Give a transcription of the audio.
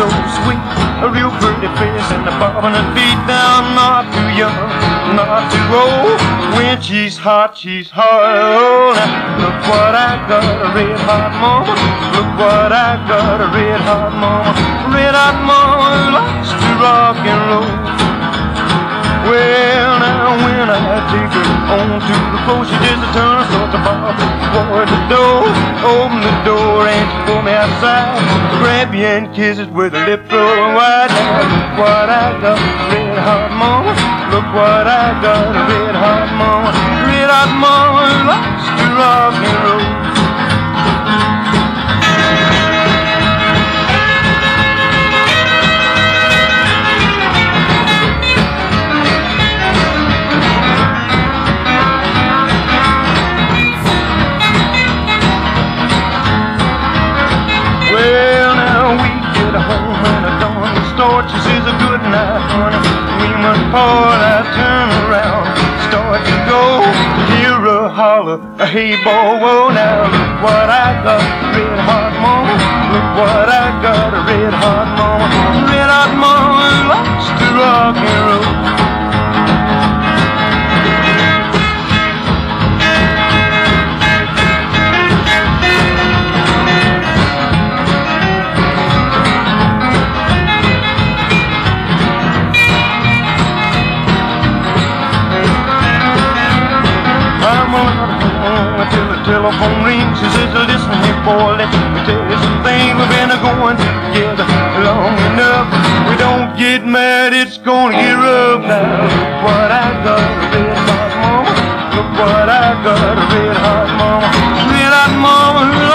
so sweet, a real pretty face, and the bobbing her feet down, not too young, not too old. When she's hot, she's hot. Oh, now look what I got, a red hot mama. Look what I got, a red hot mama. Red hot mama likes to rock and roll. Well, now when I take her on to the floor, she just turns towards the bar, toward the door, open the door and she pull me outside, grab you and kiss it with a lip so wide. Now look what I got, red hot mama. Look what I got, red hot mama. Red hot mama likes to rock and roll. She says a good night, honey. We must part, I turn around, start to go. Hear a holler, a hey boy, whoa. Now look what I got, red hot mama. Look what I got, a red hot mama. Red hot mama likes to rock and roll. Till the telephone rings, she says, listen here boy, let me tell you some things. We've been going together long enough. We don't get mad, it's gonna get rough. Now look what I got, a red hot mama. Look what I got, a red hot mama. Red hot mama.